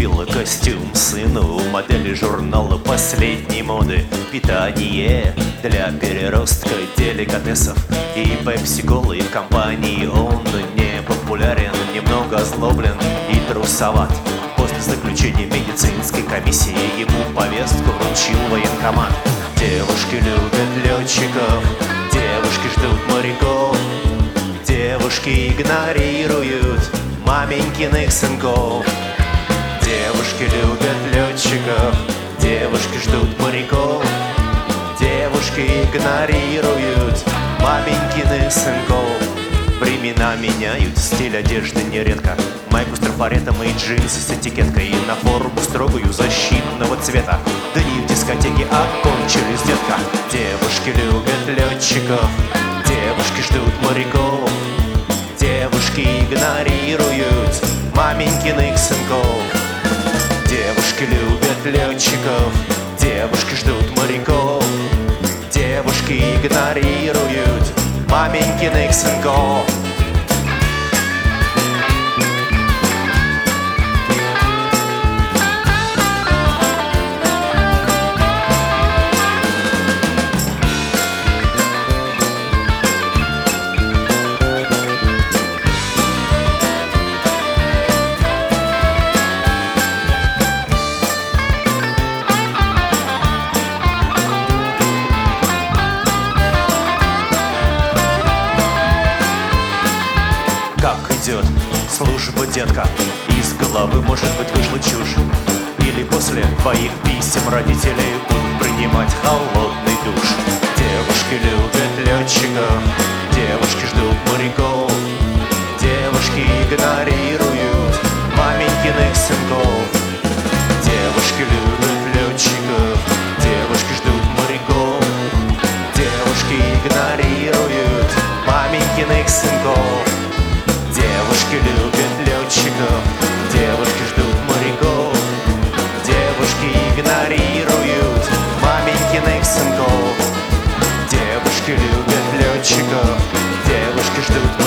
купила костюм сыну, модели журнала последней моды. Питание для переростка деликатесов и пепси-колы в компании он не популярен, немного озлоблен и трусоват. После заключения медицинской комиссии ему повестку вручил военкомат. Девушки любят летчиков, девушки ждут моряков, девушки игнорируют маменькиных сынков. Девушки любят летчиков, девушки ждут моряков, девушки игнорируют маменькиных сынков. Времена меняют, стиль одежды нередко, майку с трафаретом и джинсы с этикеткой, и на форму строгую защитного цвета. Дни в дискотеке окончились, детка. Девушки любят летчиков, девушки ждут моряков, девушки игнорируют маменькиных сынков. Девушки любят летчиков, девушки ждут моряков, девушки игнорируют маменькиных сынков. Как идет служба, детка? Из головы, может быть, вышла чушь. Или после твоих писем родителей будут принимать холодный душ. Девушки любят летчиков, девушки ждут моряков, девушки игнорируют маменькиных сынков. Девушки любят летчиков, девушки ждут моряков, девушки игнорируют маменькиных сынков. Девушки любят летчиков, девушки ждут моряков, девушки игнорируют маменькиных сынков. Девушки любят летчиков, девушки ждут моряков,